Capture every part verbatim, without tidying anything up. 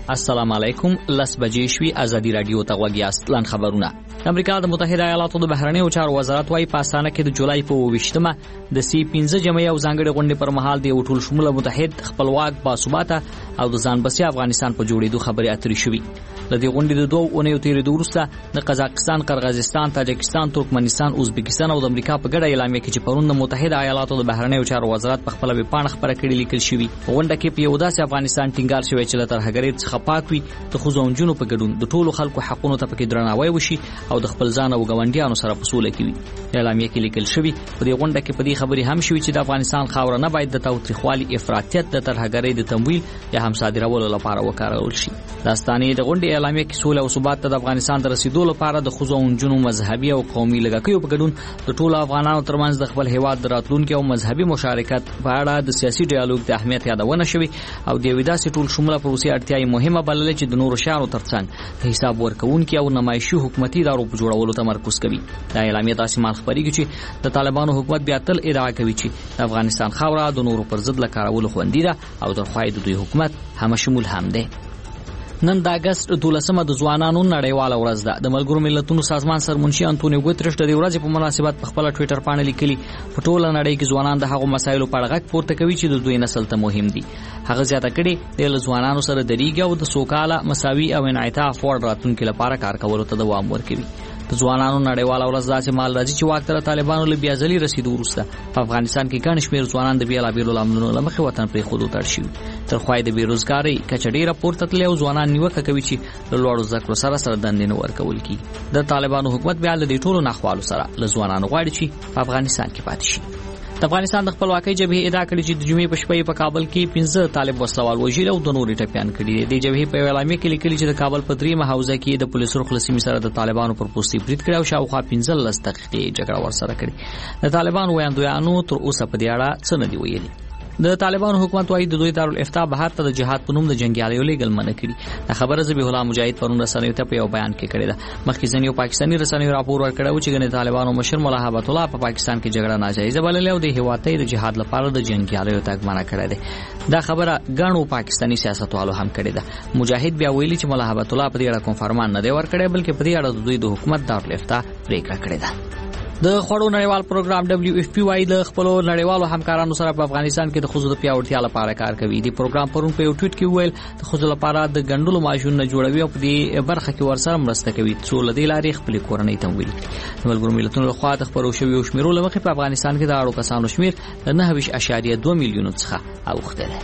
السلام علیکم. لس بجې شوي. ازادي رادیو ته غوږ یاست. لن خبرونه. امریکا د متحده ایالاتو د بهرنیو چارو وزارت وايي په استانه کې د جولای په اوویشتمه د سی پنځه جمعې او ځانګړي غونډې پر مهال د ټول شموله متحد خپلواک باثباته او د ځان بسیا افغانستان په جوړېدو خبرې اترې شوې. لدې غونډې د دوه اونیو تیرېدو وروسته د قزاقستان، قرغیزستان، تاجکستان، ترکمنستان، ازبکستان او د امریکا په ګډه اعلامیه کې چې پرون د متحده ایالاتو د بهرنیو چارو وزارت په خپل ویبپاڼه خبره کړې لیکل شوې. غونډه کې په یو داسې افغانستان ټینګار شوی چې له ترهګرۍ څخه پاک وي، د ښځو او نجونو په ګډون د ټولو خلکو حقونو ته پکې درناوی وشي او د خپل ځان او ګاونډیانو سره په سوله کې وي. اعلامیه کې لیکل شوی په دې غونډه کې په دې خبرې هم شوی چې د افغانستان خاوره نه باید د تاوتریخوالي، افراطیت، د ترهګرۍ د تمویل یا هم صادرولو لپاره وکارول شي. داستاني د غونډې اعلامیه کې سوله او ثبات ته د افغانستان د رسیدو لپاره د ښځو او نجونو مذهبي او قومي لږکیو په ګډون د ټولو افغانانو ترمنځ د خپل هیواد د راتلونکي او مذهبي مشارکت په اړه د سیاسي ډیالوګ د اهمیت یادونه شوی او د یوې داسې ټول شموله پروسې اړتیاي مهمه بللې چې د نورو شانو ترڅنګ د حساب ورکوونکي او نمایشي حکومتي ادارو په جوړولو تمرکز کوي. دا اعلامیه داسې مال خبرېږي چې د طالبانو حکومت بیا تل ادعا کوي چې د افغانستان خاوره د نورو پر ضد لکارولو خوندي ده او د خوای د دوی حکومت هم شمول هم ده. نن د اگست دولسمه د ځوانانو نړیواله ورځ ده. د ملګرو ملتونو سازمان سرمنشي انټونیو ګوتریش د دې ورځې په مناسبت په خپل ټوئیټر باندې لیکلي په ټوله نړۍ کې ځوانان د هغو مسایلو په اړه غږ پورته کوي چې د دوی نسل ته مهم دي. هغه زیاته کړي د ځوانانو سره درېږي او د سوکاله، مساوي او انعطاف وړ راتلونکي لپاره کار کولو ته دوام ورکوي. د ځوانانو نړیواله ورځ داسې مال راځي چې واک ته طالبانو له بیا ځلې رسیدو وروسته په افغانستان کې ګڼ شمېر ځوانان د بېلابېلو لاملونو له مخې وطن پرېښودو ته اړ شوي. تر خوا یې د بېروزګارۍ کچه ډېره پورته تللې او ځوانان نیوکه کوي چې له لوړو زده کړو سره سره دندې نه ورکول کېږي. د طالبانو حکومت بیا له دې ټولو ناخوالو سره له ځوانانو غواړي چې په افغانستان کې پاتې شي. د افغانستان د خپلواکۍ جبهې ادعا کړې چې د جمعې په شپه په کابل کې پنځه طالب وسوال وژل او د نورو ټپيان کړي دي. د جبهې په اعلامیه کې لیکلي چې د کابل په دریمه حوزه کې د پولیسو خلاصي سره د طالبانو پر پوستې برید کړی او شاوخوا پنځه لس دقیقې جګړه ورسره کړې. د طالبانو ویاندویانو تر اوسه په دې اړه څه نه دی ویلي. د طالبانو حکومت وايي د دوی دارالافتا بهر ته د جهاد په نوم د جنگیالیو لېږل منع کړي. دا خبره ذبیح الله مجاهد پرون رسنیو ته په یو بیان کې کړې ده. مخکې ځینې پاکستاني رسنیو راپور ورکړی چې ګنې طالبانو مشر مولا هبت الله په پاکستان کې جګړه ناجایزه بللې او د هیواد ته د جهاد لپاره د جنگیالیو تګ منع کړی دی. دا خبره ګڼو پاکستاني سیاستوالو هم کړې ده. مجاهد بیا ویلي چې مولا هبت الله په دې اړه کوم فرمان نه دی ورکړی بلکې په دې اړه د دوی د حکومت دارالافتا پریکړه کړې ده. د خړو نړیوال پروګرام دبليو اف پی وايي د خپل نړیوالو همکارانو سره په افغانستان کې د خزو د پیاوړتیا لپاره کار کوي. د پروګرام پرون په یو ټویټ کې ویل د خزو لپاره د ګندلو ماشینونه جوړوي او په دې برخه کې ورسره مرسته کوي څو لدی لارې خپل کورنۍ تمویل کړي. د ملګرو ملتونو لخوا د خبرو شوی او شمیرو لمخې په افغانستان کې د اړو کسانو شمیر د نه اعشاریه دوه میلیون څخه اوخته ده.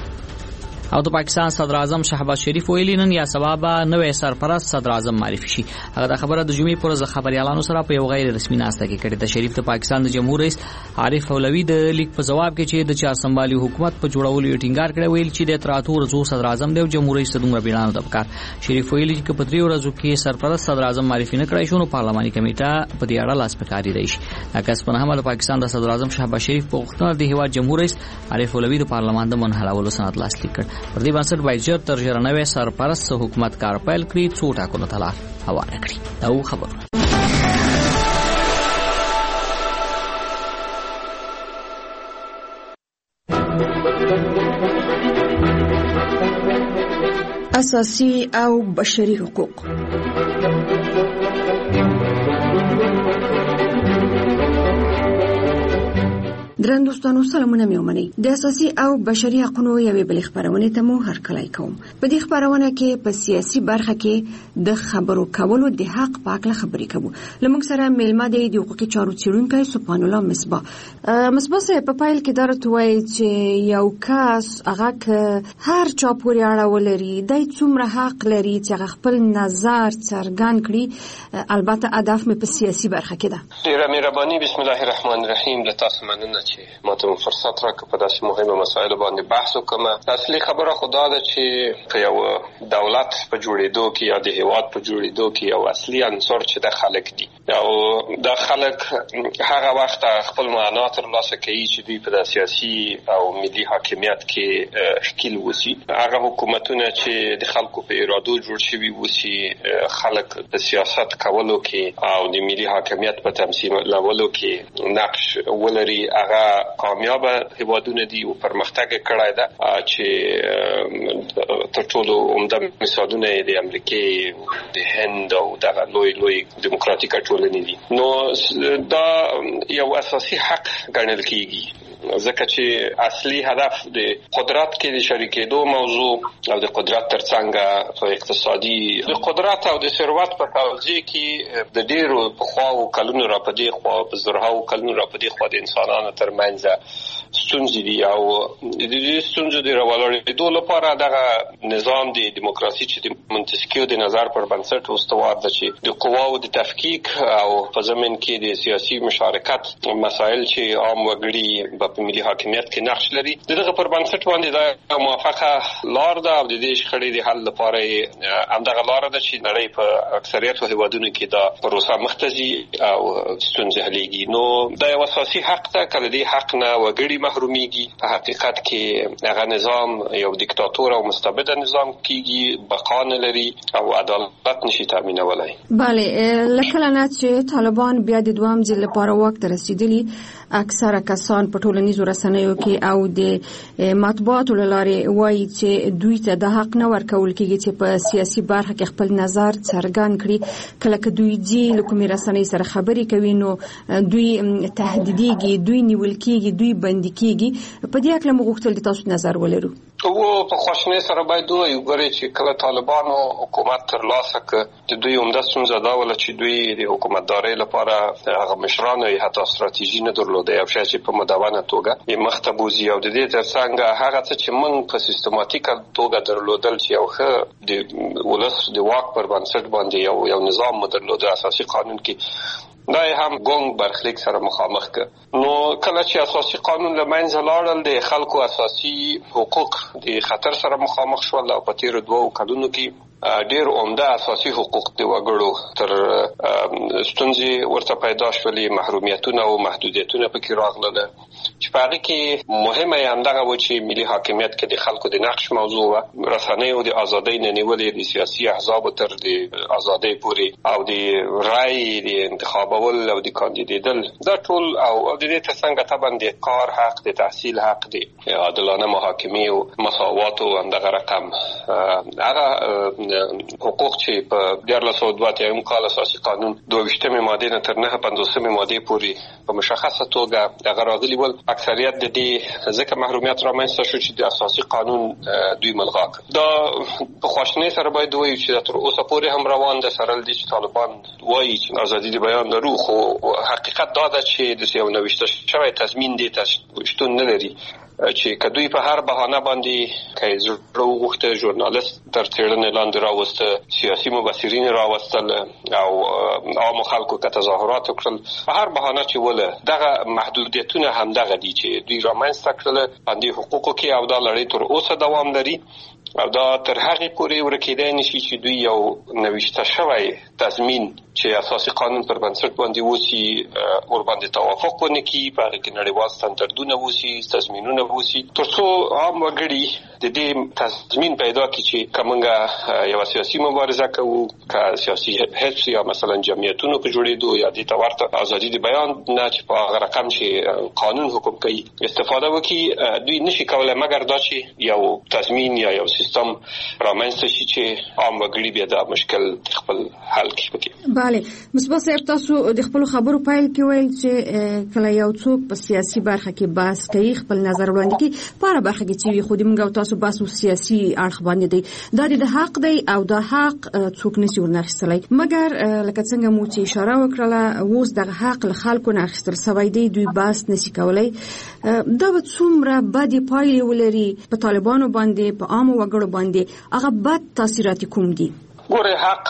او د پاکستان صدر اعظم شهباز شریف ویلي نن یا سبا به نوې سرپرست صدر اعظم معرفي شي. هغه د خبره د جمعې پر ورځ خبريالانو سره په یو غیر رسمي ناسته کې کړې ده. شریف د پاکستان د جمهور رئیس عارف اولوی د لیک په جواب کې چې د چار سمبالي حکومت په جوړولو یې ټینګار کړی ویل چې د تراتو ورځو صدر اعظم دی او جمهور رئیس دومره بیان د پکار. شریف ویلي چې په دریو ورځو کې سرپرست صدر اعظم معرفي نه کړای شو نو پارلماني کمیټه په دې اړه لاس پکاري راشي. اګس په نهمه د پاکستان د صدر اعظم شهباز شریف په وختونو د هیواد جمهور رئیس عارف اولوی د پارلمان د منحلولو سند لاسلیک کړ. پر دې باندې ژر تر ژره نوې سرپرست حکومت کار پیل کړي څو ټاکنو ته لار هواره کړي. دا خبره اساسي او بشري حقوق. درنو دوستانو سلامونه مې ومنئ. د اساسي او بشري حقوقو یوې بلې خبرونه ته مو هرکلی کوم. په دې خبرونه کې په سیاسي برخه کې د خبرو کولو د حق په اړه خبرې کوو. لمونږ سره میلمه دی د حقوقي چارو څېړونکی سبحان الله مصباح. مصباح صاحب په پیل کې درته وایي چې یو کس هغه هر چا پورې اړه ولري، دی څومره حق لري چې هغه خپل نظر څرګند کړي. البته هدف مې په سیاسي برخه کې ده. ډېره مهرباني. بسم الله الرحمن الرحیم. له تاسو مننه چې ماته فرصت راکړه په داسې مهمه مسایلو باندې بحث وکړم. اصلي خبره خدا ده چې په یو دولت په جوړېدو کې یا د هیواد په جوړېدو کې یو اصلي عنصر چې د خلک دي او د خلک هغه وخت خپل معنا ترلاسه کوي چې دوی په سیاسي او ملي حاکمیت کې ښکیل وسی. هغه حکومتونه چې د خلکو په ارادو جوړ شوي وسی، خلک د سیاست کولو کې او د ملي حاکمیت په تمثیلولو کې نقش ولري، هغه کامیاب هیوادونه دي او پرمختګ کړی ده چې تر ټولو عمده مثالونه د امریکای د هند او د لوی لوی دیموکراتیک ټولنې دي. نو دا یو اساسي حق ګڼل کیږي ځکه چې اصلي هدف د قدرت کې د شریکېدو موضوع او د قدرت ترڅنګ په اقتصادي د قدرت او د ثروت په توزیع کې د ډیرو په خواو کلونو را پدې خوا په زرهاو کلونو را پدې خوا د انسانانو ترمنځ ستونزې دي او د دې ستونزو د راولاړېدو لپاره دغه نظام د دیموکراسي چې د منتسکیو د نظر پر بنسټ استوار ده چې د قواو د تفکیک او په ضمن کې د سیاسي مشارکت مسایل چې عام وګړي په ملي حاکمیت کې نقش لري دغه پر بنسټ باندې د موافقه لار ده او د دې شخړې د حل لپاره همدغه لار ده چې نړۍ په اکثریت هیوادونو کې دا پروسه مختزي او ستونزې حلېږي. نو دا یو اساسي حق ده کله دې حق نه وګړي محروميږي په حقیقت کې هغه نظام یو دیکتاتور او مستبد نظام کیږي بقا نه لري او عدالت نشي تامینولای. بله لکه نه چې طالبان بیا د دوام ځل لپاره وخت رسیدلی اکثره کسان په ټولنیزو رسنیو کې او د مطبوعاتو لارې وایي چې دوی ته د حق نه ورکول کېږي چې په سیاسي برخه کې خپل نظر څرګند کړي. کله چې دوی دي لکه رسنۍ سره خبرې کوي نو دوی تهدیدېږي، دوی نیول کېږي، دوی بندي کېږي. په دې اړه موږ غوښتل د تاسو نظر ولرو. او په خواشنۍ سره باید دوی وګوري چې کله طالبانو حکومت ترلاسه کړ د دوی عمده ستونزه دا وه چې دوی د حکومتدارۍ لپاره هغه مشرانو یې حتی ستراتیژي نه درلوده او شاید چې په مدونه توګه یې مخته بوځي او د دې ترڅنګ هغه څه چې موږ په سیستماتیکه توګه درلودل چې یو ښه د ولس د واک پر بنسټ باندې یو یو نظام مو درلوده اساسي قانون کې دا هم ګونګ برخلیک سره مخامخ ک. نو کله چې اساسي قانون له منځه لاړل د خلکو اساسي حقوق د خطر سره مخامخ شول او په تیر دوه کلونو کې ډېر عمده اساسي حقوق د وګړو تر ستونزې ورته پیدا شولې، محرومیتونه او محدودیتونه پکې راغلل چې په هغه کې مهمه یې همدغه و چې ملي حاکمیت کې د خلکو د نقش موضوع و، رسنیو د ازادۍ نه نیولې د سیاسي احزاب تر د ازادۍ پورې او د رای د انتخابول او د کاندیدېدل دا ټول او د دې ترڅنګ طبعا د کار حق، د تحصیل حق، د عادلانه محاکمې او مساوات او همدغه رقم هغه حقوق چې په دیارلس سوه دوه اتیایم کال اساسي قانون دوه ویشتمې مادې نه تر نهه پنځوسمې مادې پورې په مشخصه توګه هغه راغلي ول. اکثریت د دې ځکه محرومیت رامنځته شو چې د اساسي قانون دوی ملغا کړ. دا په خواشنۍ سره باید ووایو چې تر اوسه پورې هم روان ده سره له دې چې طالبان وایي چې ازادي د بیان لرو، خو حقیقت دا ده چې د یو نوښته شوی تضمین دې شتون نه لري چې کدوې په هر بهانه باندې کای زړه وغوښته ژورنالیست تر څېړنې لاندې راوسته، سیاسي مبصرین راوستل او عام خلکو که تظاهرات وکړل، په هر بهانه چې وله دغه محدودیتونه همدغه دي چې دوی رامنځته کړل باندې حقوقو کې او دا لړۍ تر اوسه دوام لري او دا تر هغې پورې ورکېدای نشي چې دوی یو نوښته شوی تضمین چې اساسي قانون پر بنسټ باندې وسی ور باندې توافق ونه کړي، په هغه کې نړیوال سټنډرډونه وسی، تضمینونه وسی، ترڅو عام وګړي د دې تضمین پیدا کړي چې کومه یو سیاسي مبارزه کوو، که سیاسي حزب یا مثلا جمعیتونو په جوړېدو یا د تورته ازادي د بیان نه چې په هغه رقم چې قانون حکم کوي استفاده وکړي، دوی نشي کولای مګر دا چې یو تضمین یا یو سیستم رامنځته شي چې عام وګړي بیا دا مشکل خپل حل کړي. بله مصباح صاحب، تاسو د خپل خبرو پایل کې ویل چې کله یو څوک په سیاسي برخه کې بحث کوي خپل نظر وړاندې کوي، په هر برخه کې چې خو دې موږ او تاسو بحث سیاسي اړخ باندې دی، دا د حق دی او دا حق څوک نشي ورناخیستلی، مګر لکه څنګه مو چې اشاره وکړله اوس دغه حق له خلکو نه اخیستل سوی دی، دوی بحث نشي کولی. دا به څومره بدې پایلې ولري په طالبانو باندې، په عامو وګړو باندې، هغه بد تاثیرات کوم دي؟ ګوره حق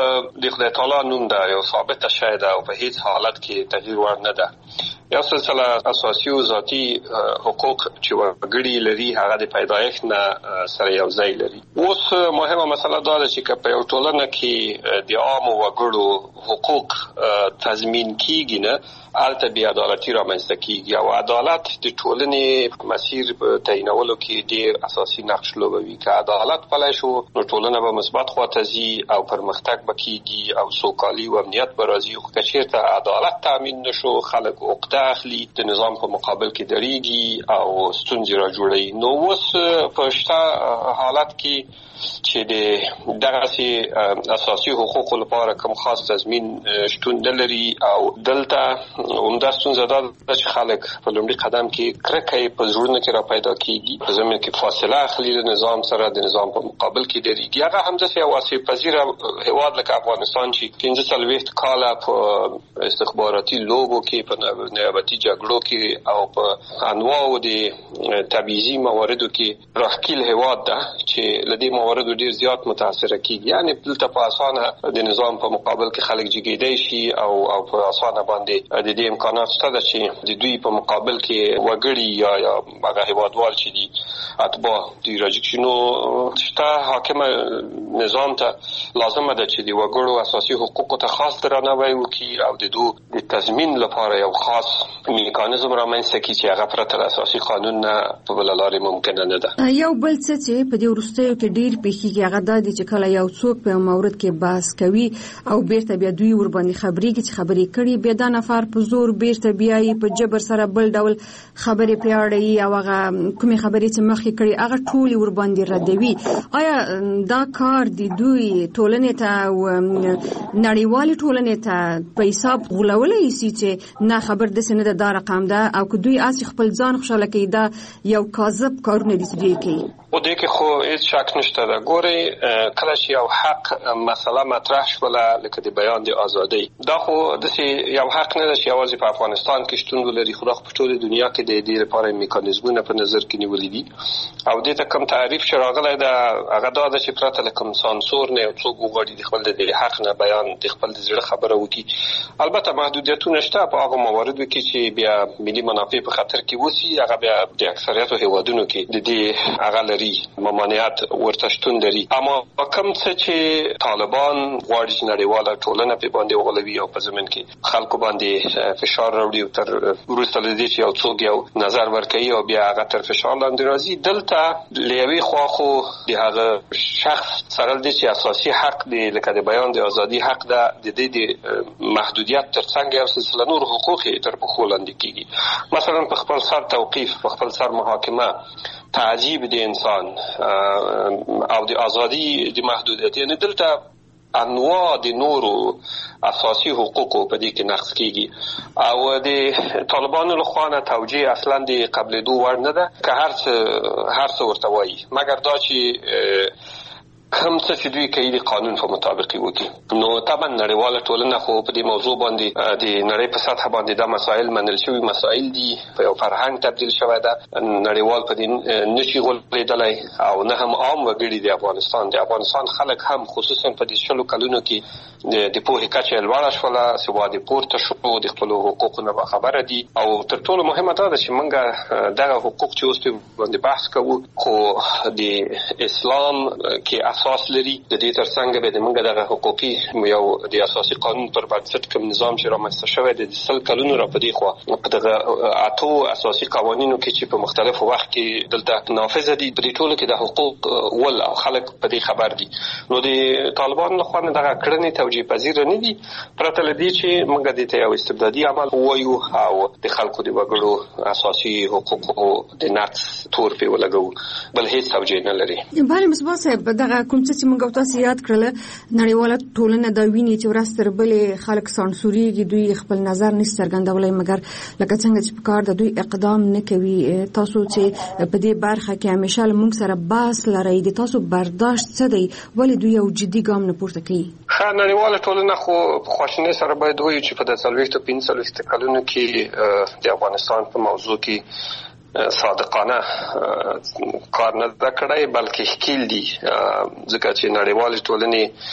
د خدای تعالی نوم ده، یو ثابته شی ده او په هیڅ حالت کې تغییر وړ نه ده. یو سلسله اساسي او ذاتي حقوق چې وګړي لري هغه د پیدایښت نه سره یو ځای لري. اوس مهمه مسله دا ده چې په یو ټولنه کې د عامو وګړو حقوق تضمین کیږي نه البته بې عدالتي رامنځته کیږي او عدالت د ټولنې مسیر په تعینولو کې ډېر اساسي نقش لوبوي. که عدالت پلی شو نو ټولنه به مثبت خواته ځي او پرمختګ به کیږي او سوکالي او امنیت به راځي. خو که چېرته عدالت تامین نشو خلک عقده اخلي، د نظام په مقابل کې درېږي او ستونزې را جوړوي. نو اوس په شته حالت کې چې د دغسې اساسي حقوقو لپاره کوم خاص تضمین شتون نه لري او دلته عمده ستونزه دا ده چې خلک په لومړي قدم کې کرکه یې په زړونو کې را پیدا کېږي، په ضمن کې فاصله اخلي له نظام سره، د نظام په مقابل کې درېږي. هغه همداسې یو آسیب پذیره هېواد لکه افغانستان چې پنځه څلوېښت کاله په استخباراتي لوبو کې، په نیابتي جګړو کې او په انواعو د تبعیضي مواردو کې راښکیل هېواد ده چې له دې مواردو ډېر زیات متاثره کېږي. یعنې دلته په اسانه د نظام په مقابل کې خلک جګېدی شي او او په اسانه باندې د دې امکانات شته ده چې د دوی په مقابل کې وګړي یا یا هغه هېوادوال چې دي اتباع دوی راجګ شي. نو شته حاکمه نظام ته لازمه ده چې د وګړو اساسي حقوقو ته خاص درناوی وکړي او د دوی د تضمین لپاره یو خاص میکانیزم رامنځته کړي چې هغه پرته له اساسي قانون نه په بله لارې ممکنه نه ده. یو بل څه چې په دې وروستیو کې ډېر پیښیږي هغه دا دی چې کله یو څوک په مورد کې بحث کوي او بیرته بیا دوی ورباندې خبرېږي چې خبرې کړي، بیا دا نفر په زور بیرته بیایي په جبر سره بل ډول خبرې پیاړي او هغه کومې خبرې چې مخکې کړي هغه ټولې ورباندې ردوي. آیا دا کار د دوی ټولنې ته او نړیوالې ټولنې ته په حساب غولولی شي چې نه خبر داسې نه ده دا رقم ده، او که دوی هسې خپل ځان خوشحاله کوي دا یو کاذب کارونه دي چې دوی کوي؟ او دې کې خو هیڅ شک نشته ده. ګورئ کله چې یو حق مسله مطرح شوله لکه د بیان د ازادۍ، دا خو داسې یو حق نه ده چې یوازې په افغانستان کې شتون ولري، خو دا په ټوله دنیا کې د دې لپاره میکانیزمونه په نظر کې نیولي دي. او دې ته کوم تعریف چې راغلی ده هغه دا ده چې پرته له کوم سانسور نه یو څوک وغواړي د خپل د حق نه بیان د خپل د زړه خبره وکړي. البته محدودیتونه شته په هغه مواردو کې چې بیا ملي منافع په خطر کې وسي، هغه بیا د اکثریتو هېوادونو کې د دې هغه ممانعت ورته شتون لري. اما کوم څه چې طالبان غواړي چې نړیواله ټولنه په باندې وغولوي او په ضمن کې خلکو باندې فشار راوړي او تر وروسته له دې چې یو څوک یو نظر ورکوي او بیا هغه تر فشار لاندې راځي، دلته له یوې خوا خو د هغه شخص سره د چې اساسي حق دی لکه د بیان د ازادي حق ده، د دې د محدودیت تر څنګ یو سلسله نور حقوق تر پښو لاندې کېږي. مثلا په خپل سر توقیف، په خپل سر محاکمه، تعذیب د انسان او د ازادي د محدودیت، یعنی دلته انواع د نورو اساسي حقوقو په دې کې نقض کیږي او د طالبانو له خوا نه توجیه اصلا د قبلېدو وړ نه ده که هر څه هر څه ورته وایي، مګر دا چې کوم څه چې دوی کوي د قانون په مطابق وکړي. نو طبعا نړیواله ټولنه خو په دې موضوع باندې د نړۍ په سطح باندې دا مسایل منل شوي مسایل دي، په یو فرهنګ تبدیل شوی ده، نړیوال په دې نشي غولېدلی او نه هم عام وګړي د افغانستان د افغانستان خلک هم خصوصا په دې شلو کلونو کې د پوهې کچه یې لوړه شوله، سواد یې پورته شو، د خپلو حقوقو نه باخبره دي. او تر ټولو مهمه دا ده چې موږ دغه حقوق چې اوس باندې بحث کوو خو د اسلام کې اساس لري، د دې ترڅنګ به د موږ دغه حقوقي یو د اساسي قانون پر بنسټ کوم نظام چې رامنځته شوی دی د سل کلونو را په دې خوا په دغه اتو اساسي قوانینو کې چې په مختلفو وخت کې دلته نافذ دي، په دې ټولو کې د حقوق ول او خلک په دې خبر دي. نو د طالبانو له خوا دغه کړنې توجیه پذیره نه دي، پرته له دې چې موږ دې ته یو استبدادي عمل ووایو او د خلکو د وګړو اساسي حقوقو د نقض تور پرې ولګوو، بل هیڅ توجیه نه لري. بله مصباح صاحب، دغه کوم څه چې موږ تاسو یاد کړل نړیواله ټولنه دا ویني چې ورځ تر بلې خلک سانسورېږي، دوی خپل نظر نشي څرګندولی، مګر لکه څنګه چې په کار د دوی اقدام نه کوي. تاسو چې په دې برخه کې همیشه له موږ سره بحث لرئ، د تاسو برداشت څه دی؟ ولې دوی یو جدي ګام نه پورته کوي؟ ښه، نړیواله ټولنه خو په خواشینۍ سره باید ووایو چې په د څلوېښتو پنځه څلوېښتو کلونو کې د افغانستان په موضوع کې صادقانه کار نه ده کړی، بلکې ښکیل دي، ځکه چې نړیوالې ټولنې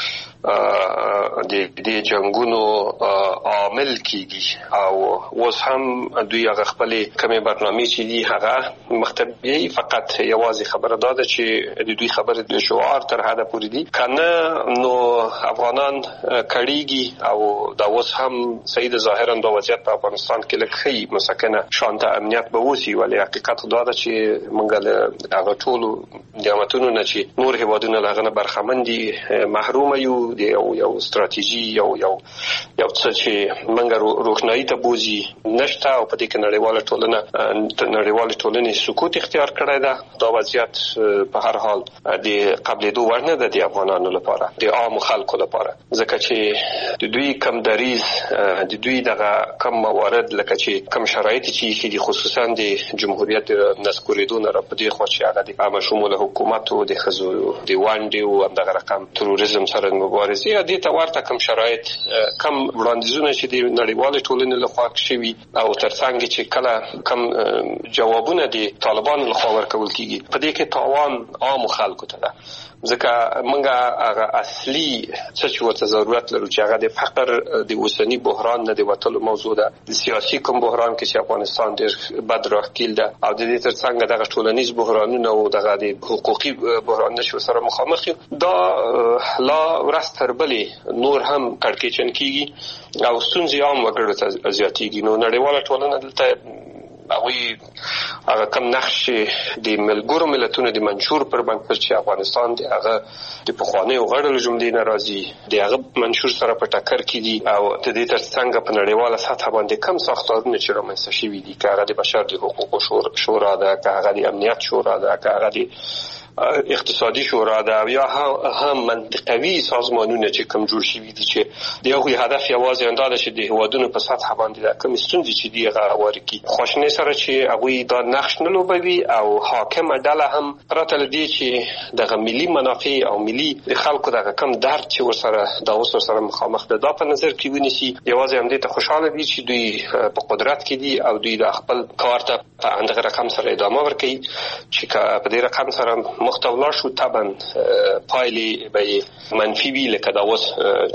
د دې جنگونو عامل کیږي او اوس هم دوی هغه خپل کومه برنامه چې دی هغه مختبي فقط یوازې خبره داده چې د دوی خبره د شعار تر حد پورې دي کنه نو افغانان کړيږي او دا اوس هم سید ظاهرا د وضعیت په افغانستان کې لکه مسکنه شانته امنیت به وسی ولی حقیقت دا ده چې موږ له هغه ټولو نعمتونو نه چې نور هیوادونه لغنه برخمن دي محروم یو دی او یو ستراتیژي یو یو یو څه چې موږ روښنايي ته بوزي نشته او په دې کې نړیواله ټولنه نړیواله ټولنې سکوت اختیار کړی ده. دا وضعیت په هر حال د قبلېدو وړ نه ده د افغانانو لپاره د عام خلکو لپاره ځکه چې د دوی کم دریز د دوی دغه کم موارد لکه چې کم شرایط چې د خصوصا د جمهوریت نسکوریدو نه را پدې خو چې هغه د عام شمول حکومت او د خزو د وانډي او دغه رقم تروریزم سره مبارزه دي ته ورته کم شرایط کم وړاندیزونه چې د نړیوال ټولنې لخوا شوي او ترڅنګ چې کله کم جوابونه د طالبانو لخوا ورکول کیږي په دې کې تاوان عام خلکو ته ده ځکه موږ هغه اصلي څه چې ورته ضرورت لرو چې هغه د فقر د اوسنی بحران نه د وټلو موضوع ده د سیاسي کوم بحران کې چې افغانستان ډېر بد راخیل ده او د دې ترڅنګ دغه ټولنیز بحرانونه او دغه د حقوقي بحران نشو سره مخامخ دا لا ورستر بلې نور هم کړکېچن کیږي او ستونزې عام وګړو ته زیاتېږي. نو نړیواله ټولنه دلته هغه هغه کم نقش د ملګرو ملتونو د منشور پر بنسټ چې افغانستان د هغه د پخوانی غړو جملې ناراضي د هغه منشور سره په ټکر کې دي او د دې ترڅنګ په نړیواله سطح باندې کم ساختارونه چې رامنځته شوي دي که هغه د بشر د حقوقو شورا ده که هغه د امنیت شورا ده که هغه د اقتصادي شورا ده یا هم منطقوي سازمانونه چې کم جوړ شوي دي چې د هغوی هدف یوازې همدا ده چې د هیوادونو په سطح باندې د کومې ستونزې چې دي هغه هواري کړي خواشینۍ سره چې هغوی دا نقش نه لوبوي او حاکمه ډله هم پرته له دې چې دغه ملي منافع او ملي د خلکو دغه کم درد چې ورسره دا اوس ورسره مخامخ ده دا په نظر کې ونیسي یوازې همدې ته خوشحاله دي چې دوی په قدرت کې دي او دوی د خپل کار ته په همدغه رقم سره ادامه ورکوي چې په دې رقم سره مختولا شو طبعا پایلې به منفي وي لکه دا اوس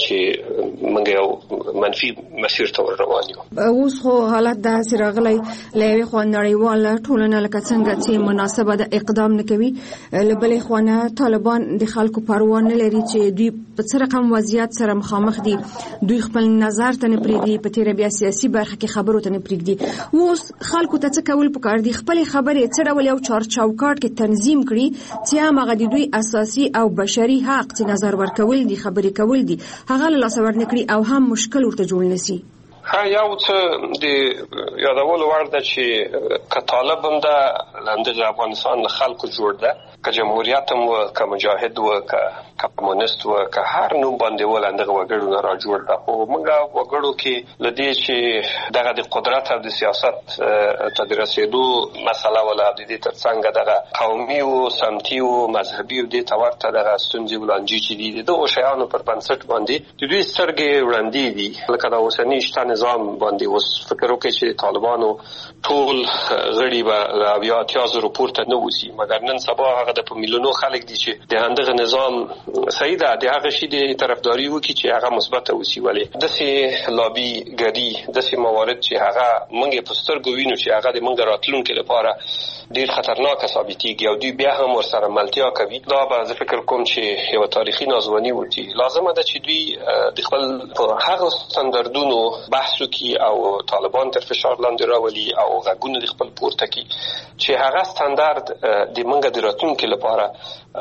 چې موږ یو منفي مسیر ته روان یو. اوس خو حالت داسې راغلی له یوې خوا نړیواله ټولنه لکه څنګه چې مناسبه د اقدام نه کوي له بلې خوا نه طالبان د خلکو پروا نه لري چې دوی په څه رقم وضعیت سره مخامخ دي دوی خپل نظر ته نه پرېږدي په تېره بیا سیاسي برخه کې خبرو ته نه پرېږدي. اوس خلکو ته څه کول پکار دي خپلې خبرې څه ډول یو چارچوکاټ کې تنظیم کړي چې هغه د دوی اساسي او بشري حق چې نظر ورکول دي خبرې کول دي هغه له لاسه ورنکړي او هم مشکل ورته جوړ نشي. ها یو څه د یادولو وړ ده چې که طالب هم ده لاندې افغانستان له خلکو جوړ ده که جمهوریت هم و که مجاهد و که کمونست و که هر نوم باندې و لاندې وګړو نه را جوړ ده خو موږ وګړو کې له دې چې دغه د قدرت او د سیاست ته د رسېدو مسله ولا د دې ترڅنګ دغه قومي او سمتي او مذهبي او دې ته ورته دغه ستونزې ولانجې چې دي دغه شیانو پر بنسټ باندې د دوی سترګې وړاندې دي لکه د اوسني شته نظام باندې اوس فکر وکړي چې طالبانو ټول غړي به بیا اتیا زره پورته نه وځي مګر نن سبا هغه د په میلیونو خلک دي چې د همدغه نظام صحیح ده د هغه شي د طرفداري وکړي چې هغه مثبت اوسي ولې داسې لابي ګري داسې موارد چې هغه موږ په سترګو وینو چې هغه د موږ راتلونکي لپاره ډیر خطرناک ثابتېږي او دوی بیا هم ورسره ملتیا کوي. دا به زه فکر کوم چې یو تاریخي نازواني وتی لازمه ده چې دوی د خپل په هغه ستاندردونو بحث وکړي او طالبان تر فشار لاندې راولي او غږونه د خپل پورته کړي چې هغه ستاندرد د موږ د راتلونکي لپاره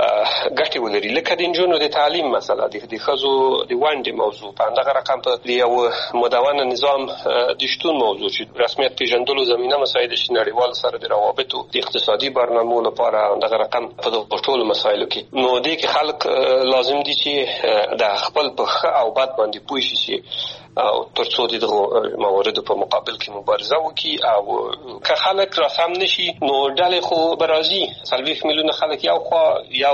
ګټې ولري لکه د نجونو د تعلیم مسله د ښځو د ونډې موضوع په همدغه رقم په یو مدونه نظام د شتون موضوع چې رسمیت پیژندلو زمینه مساعد شي نړیوال سره د روابطو د اقتصادي برنامو لپاره همدغه رقم په ټولو مسایلو کې نو دې کې خلک لازم دي چې د خپل په ښه او بد باندې پوه شي چې او ترڅو د مواردو په مقابل کې مبارزه وکړي او که خلک راسم نشي نو ډلې خو برازي څلوېښت میلیونه خلک یو خوا یو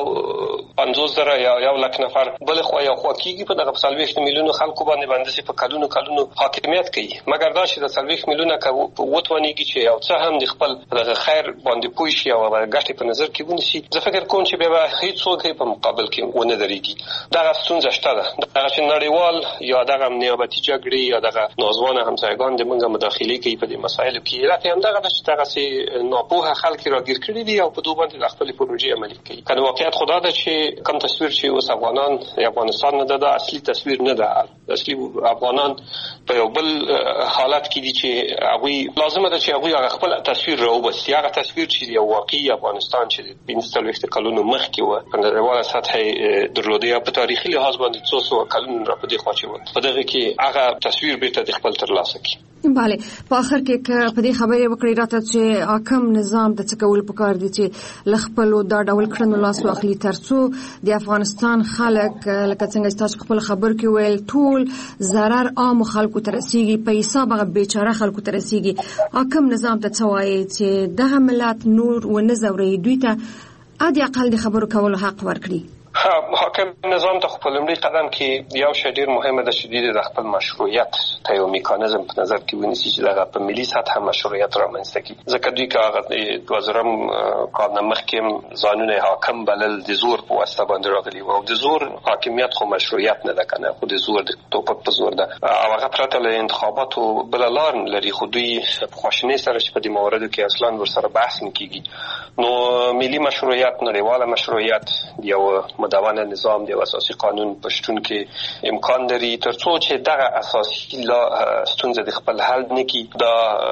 پنځوس زره یا یو لک نفر بل خوا یو خوا کېږي په دغه څلوېښت میلیونه خلکو باندې باندې په کلونو کلونو حاکمیت کوي مګر دا چې د څلوېښت میلیونه که وتوانېږي چې یو څه هم د خپل دغه خیر باندې پوه شي او ګټې په نظر کې ونیسي زه فکر کوم چې بیا به هېڅوک په مقابل کې ونه درېږي دغه ستونزه شته ده دغه چې نړیوال یا دغه نیابتي جګړې یا دغه نازوانه همسایګان د موږ مداخلې کوي په دې مسایلو کې علت هم دغه ده چې دغسې ناپوهه خلک راګیر کړي دي او په دوی باندې د خپلې پروژې عملي کوي که د واقعیت خو دا ده چې کوم تصویر چې اوس افغانان افغانستان نه ده دا اصلي تصویر نه ده اصلي افغانان په یو بل حالت کې دي چې هغوی لازمه ده چې هغوی هغه خپل تصویر راوباسي هغه تصویر چې یو واقعي افغانستان چې د پنځه څلوېښت کلونو مخکې وه په نړیواله سطح یې درلوده یا په تاریخي لحاظ باندې څو سوه کلونه را په دې خوا چې وه په دغه کې هغه تصویر بیرته د خپل ترلاسه کړي. بله په آخر کې که په دې خبرې وکړې راته چې حاکم نظام د څه کول پکار دي چې له خپلو دا ډول کړنو لاس واخلي تر څو د افغانستان خلک لکه څنګه تاسو خپل خبر کې ویل ټول ضرر عام خلکو ته رسیږي په حساب هغه بیچاره خلکو ته رسیږي حاکم نظام ته څه وایي چې دغه ملت نور ونه ځوروي دوی ته ادي اقل د خبرو کولو حق ورکړي. حاکم نظام ته په لومړي قدم کې یو شی ډېر مهمه ده چې دوی د خپل مشروعیت ته یو میکانیزم په نظر کې ونیسي چې دغه په ملي سطح مشروعیت رامنځته کړي ځکه دوی که هغه د دوه زرم کال نه مخکې ځانونه حاکم بلل د زور په واسطه باندې راغلي وو او د زور حاکمیت خو مشروعیت نه ده که نه خو د زور د توپک په زور ده او هغه پرته له انتخاباتو بله لار نه لري خو دوی په خواشینۍ سره چې په دې مواردو کې اصلا ورسره بحث نه کېږي نو ملي مشروعیت نړیواله مشروعیت یو مدونه نظام د اساسي قانون په شتون کې امکان لري ترڅو چې دغه اساسي لا ستونزه د خپل حل نه کی دا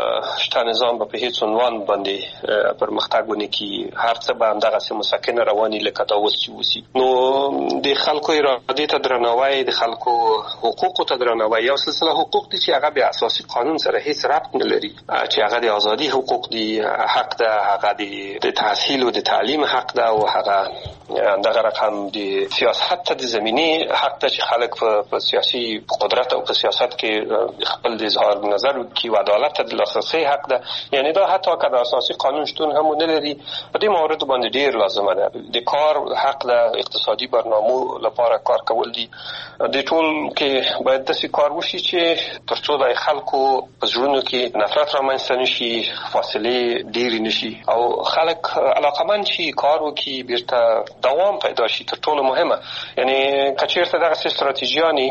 شته نظام په هیڅ عنوان باندې پرمختګ ونه کی هر څه به همدغه سه مسکنه رواني لکه دا اوس چې وسی نو د خلکو اراده ته درناوی د خلکو حقوق ته درناوی یو سلسله حقوق دي چې هغه به اساسي قانون سره هیڅ ربط نه لري چې هغه د ازادي حقوق دي حق ده هغه د تحصیل او د تعلیم حق ده او هغه دغه رقم د سیاست ته د زمینی حق ته چې خلک په سیاسي قدرت او په سیاست کې خپل د اظهار نظر کوي او عدالت ته د لاسرسي حق ده یعنی دا حتی که د اساسي قانون شتون هم نه لري په دې موارد باندې ډیر لازمه ده د کار حق ده اقتصادي برنامو لپاره کار کول دي د ټول کې باید داسې کار وشي چې ترڅو د خلکو په زړونو کې نفرت رامنځته نشي فاصله ډیر نشي او خلک علاقمند شي کار وکړي بیرته دوام پیدا شي تر ټولو مهمه یعنی کچیرته دغه استراتیژیانی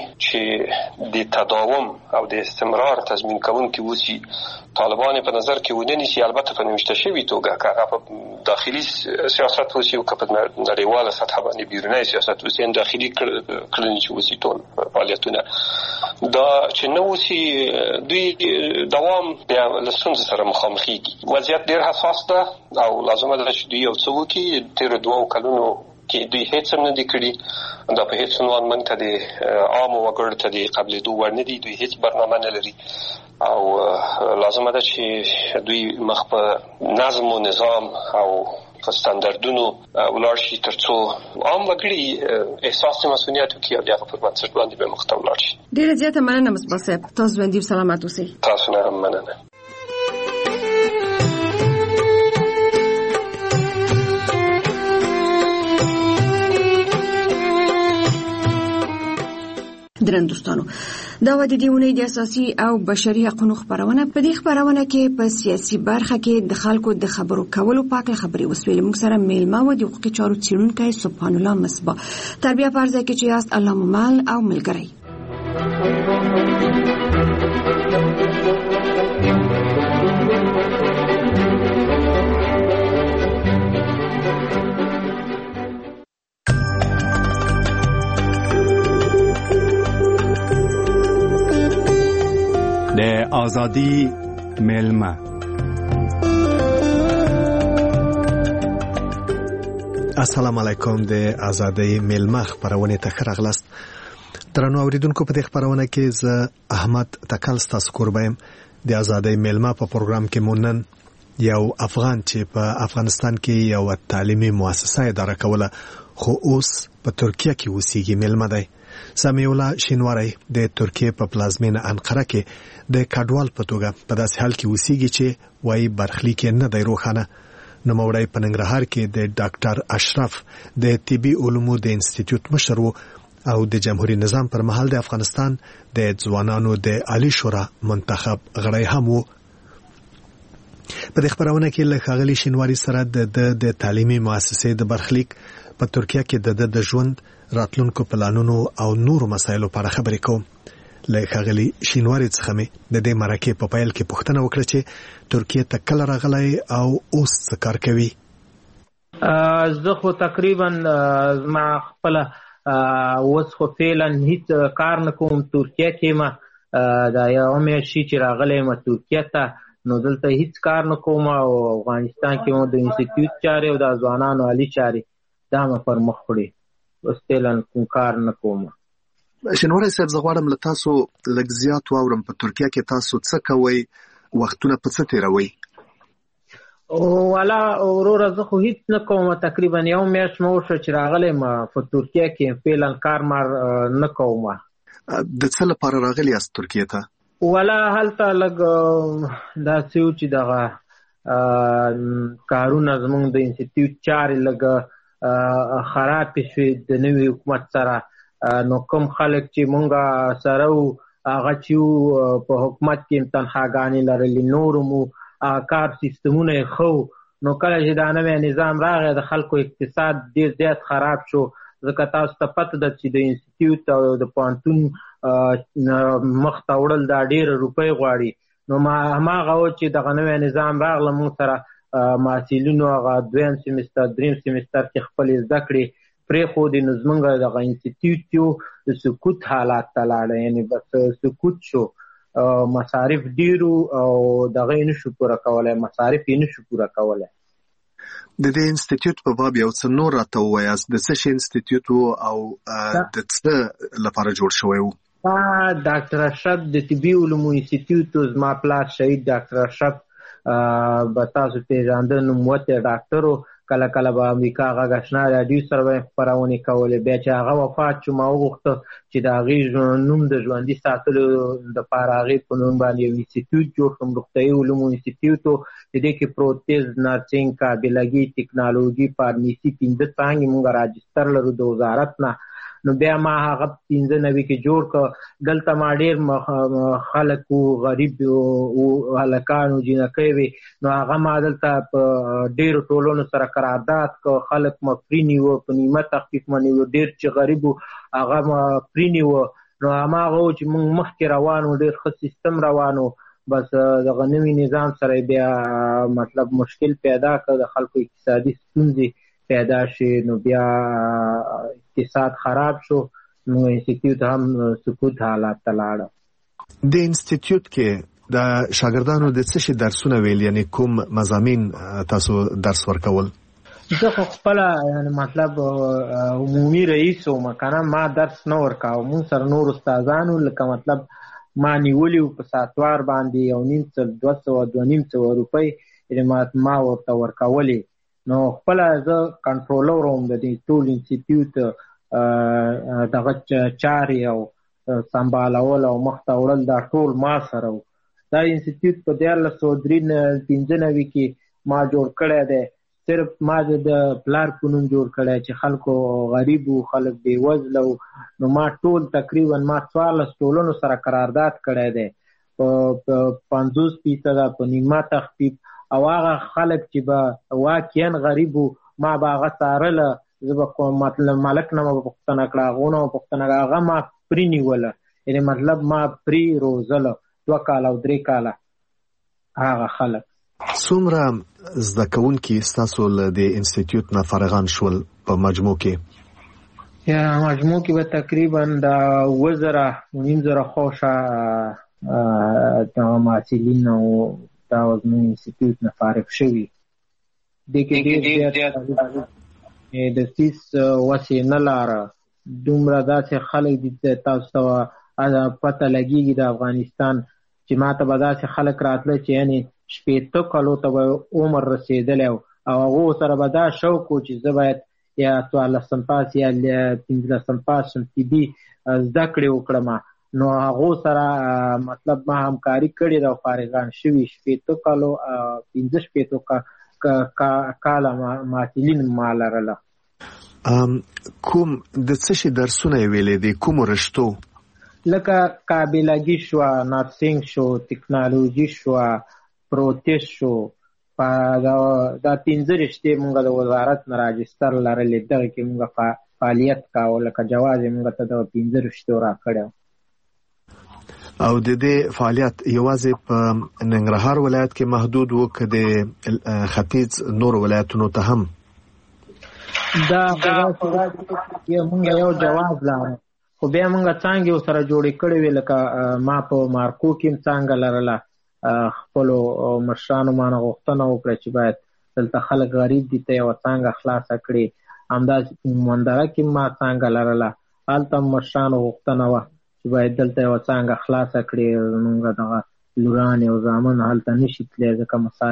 چې د تداوم او د استمرار تضمین کوونکي وسی طالبان په نظر کې ونه نیسي البته په نوښت شوی توګه که په داخلي سیاست وسی او په نړیواله سطح باندې بیرونی سیاست وسی ان داخلي کړنې چې وسی ټول فعالیتونه دا چې نو وسی دوی دوام بیا لسون سره مخامخېږي وضعیت ډیر حساس ده او لازمه ده چې دوی یو څه وکړي تیر دوه کلونو کې دوی هیڅ هم نه دي کړي دا په هیڅ عنوان من ته د عام وګړو ته د قبلېدو وړ نه دي دوی هیڅ برنامه نه لري او لازمه ده چې دوی مخ په نظم و نظام او په ستاندردونو ولاړ شي ترڅو عام وګړي احساس مسؤلیت وکړي او هغه پر بنسټ باندې به مخ ته ولاړ شي. ډیره زیاته مننه مصباح صاحب تاسو باندې سلامات اوسئ. تاسو نه هم مننه. درن دوستانو دا و د دیونې د اساسي او بشري حقوقو خبرونه په دې خبرونه کې په سیاسي برخه کې د خلکو د خبرو کولو پاکه خبري وسویل موږ سره میلمه و د حقوقي چارو څیړونکی سبحان الله مصباح تربیه فرضه کې چې یاست الله ممل او ملګری. د آزادی میلمه السلام علیکم د آزادی میلمه خبرونه ته راغلاست. درنو اوریدونکو په دې خبرونه کې ز احمد تکل ستاسو قربایم د آزادی میلمه په پروګرام کې مونن یو افغان چې په افغانستان کې یو تعلیمي مؤسسه اداره کوله خو اوس په ترکیه کې اوسېږي میلمه دی. سمیع الله شینواری د ترکیه په پلازمینه انقره کې د کډوال په توګه په داسې حال کې اوسېږي چې وایي برخلیک نه دی روښانه. نوموړی په ننګرهار کې د ډاکټر اشرف د طبي علومو د انسټیټیوټ مشر و او د جمهوریت نظام پر مهال د افغانستان د ځوانانو د عالی شورا منتخب غړی هم و. په دې خبرونه کې له ښاغلي شینواری سره د د تعلیمي مؤسسې د برخلیک په ترکیه کې د د ژوند راتلونکو پلانونو او نورو مسایلو په اړه خبرې کوم. له ښاغلي شینواری څخه مې د دې مرکې په پیل کې پوښتنه وکړه چې ترکیه ته کله راغلی او اوس څه کار کوي. زه خو تقریبا ما خپل اوس خو فعلا هیڅ کار نه کوم ترکیه کې. ما دا یو میاشت چې راغلی یم ترکیه ته، نو دلته هیڅ کار نه کوم او افغانستان کې مو د انسټیټیوټ چارې او د ځوانانو عالی چارې دا مې پر مخ وړي. اوس فعلا کوم کار نه کوم. شینواری صاحب، زه غواړم له تاسو لږ زیات واورم په ترکیه کې تاسو څه کوئ، وختونه په څه تیروئ؟ والا وروره زه خو هیڅ نه کوم. تقریبا یو میاشت مې وشوه چې راغلی یم په ترکیه کې، فعلا کار مار نه کوم. د څه لپاره راغلی یاست ترکیه ته؟ والا هلته لږ داسې و چې دغه کارونه زموږ د انسټیټیوټ چارې لږ خرابې شوې د نوي حکومت سره. نو کوم خلک چې مونږ سره وو هغه چې په حکومت کې تنخواګانې لرلې، نورو مو کار سیستمونه یې ښه. نو کله چې دا نوی نظام راغی د خلکو اقتصاد ډېر زیات خراب شو، ځکه تاسو ته پته ده چې د انسټیټیوټ او د پوهنتون مخ ته وړل دا ډېره روپۍ غواړي. نو ما هماغه و چې دغه نوی نظام راغله، مونږ سره محصلینو هغه دویم سیمستر دریم سیمستر کې خپلې زده کړې پرېښودې. نو زمونږ دغه انسټیټیوټ یو د سکوت حالات ته لاړه، یعنې بس سکوت شو. مصارف ډېرو او دغه یې نشو پوره کولی، مصارف یې نشو پوره کولی. د دې انسټیټیوټ په باب یو څه نور راته ووایاست. د څه شي انسټیټیوټ و او د څه لپاره جوړ شوی و؟ ډاکټر اشرف د طبي علومو انسټیټیوټ، زما پلار شهید ډاکټر اشرف به تاسو پېژانده نوموتی ډاکټر و. کله کله به امریکا غږ اشنا راډیو سره به یې خپرونې کولې. بیا چې هغه وفات شو ما وغوښته چې د هغې نوم د ژوندي ساتلو دپاره هغې په نوم باندې یو انسټیټیوټ جوړ کړم، روغتیایي علومو انسټیټیوټ و. د دې کې پروتیز، نرسنګ، قابلګي، ټکنالوژي، فارمیسي پنځه څانګې مونږ راجستر لرو د وزارت نه. نو بیا ما هغه پنځه نوي کې جوړ کړ. دلته ما ډېر خلک و، غریب و، هلکان و، جینکۍ وې. نو هغه ما دلته په ډېرو ټولنو سره قرارداد کړ. خلک ما فري نیوه، په نیمه تخفیف ما نیوه. ډېر چې غریب و هغه ما فري نیوه. نو هماغه و چې موږ مخکې روان و، ډېر ښه سیستم روان و. بس دغه نوي نظام سره بیا مطلب مشکل پیدا کړ، د خلکو اقتصادي ستونزې پیدا شي. نو بیا اقتصاد خراب شو، نو انسټیټیوټ هم سکوت حالات ته لاړه. د انسټیټیوټ کې د شاګردانو د څه شي درسونه ویل، یعنی کوم مضامین تاسو درس ورکول؟ زه خو خپله یعنې مطلب عمومي رئیس وم که نه، ما درس نه ورکاوه. مونږ سره نور استادانو لکه مطلب ما نیولي وو په ساتوار باندې یو نیم سل دوه سوه دوه نیم سوه روپۍ یعنې ما ورته ورکولې. نو خپله زه کنټرولر وم د دې ټول انسټیټیوټ دغه چارې او سمبالول او مخ ته وړل دا ټول ما سره و. دا انسټیټیوټ په دیارلس سوه درې پنځه نوي کې ما جوړ کړی دی. صرف ما د پلار په نوم جوړ کړی چې خلکو غریب و، خلک بېوزله و. نو ما ټول تقریبا ما څوارلس ټولنو سره قرارداد کړی دی په پنځوس فیصده په نیمه تخفیف. او هغه خلک چې به واقعا غریب وو ما به هغه څارله. زه به مطلب مالک نه به پوښتنه کړه، هغو نه به پوښتنه کړه. هغه ما فري نیوله، یعنې مطلب ما فري روزله دوه کاله او درې کاله هغه خلک. څومره زده کوونکي ستاسو له دې انسټیټیوټ نه فارغان شول په مجموع کې؟ یا مجموع کې به تقریبا د اوه زره نیم زره خوشه محصلین او دا زموږ انسټیټیوټ نه فارغ شوي. دې کې ډېر زیات د فیس وسې نه لاره. دومره داسې خلک دي تاسو ته پته لګېږي د افغانستان چې ما ته به داسې خلک راتله چې یعنې شپېته کالو ته به عمر رسېدلی او هغو سره به دا شوق و چې زه باید یا څوارلسم پاس یا پنځلسم پاس طبي زده کړې وکړم، نو هغو سره مطلب ما همکاري کړې ده او فارغان شوي شپېته کالو پنځه شپېتو کاله محصلین ما لرله. کوم د څه شي درسونه یې ویلې دي؟ کومو رشتو؟ لکه قابلګي شوه، نرسنګ شو، تکنالوژي شوه، پروتیز شو. دا پنځه رشتې مونږ د وزارت نه راجستر لرلې، دغه کې مونږ فعالیت کاوه، لکه جواز یې مونږ ته د پنځه رشتو راکړی. او د دې فعالیت یوازې په ننګرهار ولایت کې محدود و که د ختیځ نور ولایتونو ته هم؟ دا مونږ یو جواز لرو، خو بیا مونږ څانګې ورسره جوړې کړې وې، لکه ما په مارکو کې هم څانګه لرله. خپلو مشرانو مانه غوښتنه وکړه چې باید دلته خلک غریب دي ته یوه څانګه خلاصه کړي. همداسې مندره کې ما څانګه لرله، هلته هم مشرانو غوښتنه وه چې باید دلته یوه څانګه خلاصه کړي. زمونږ دغه لورانې او زامن هلته نشي تللی ځکه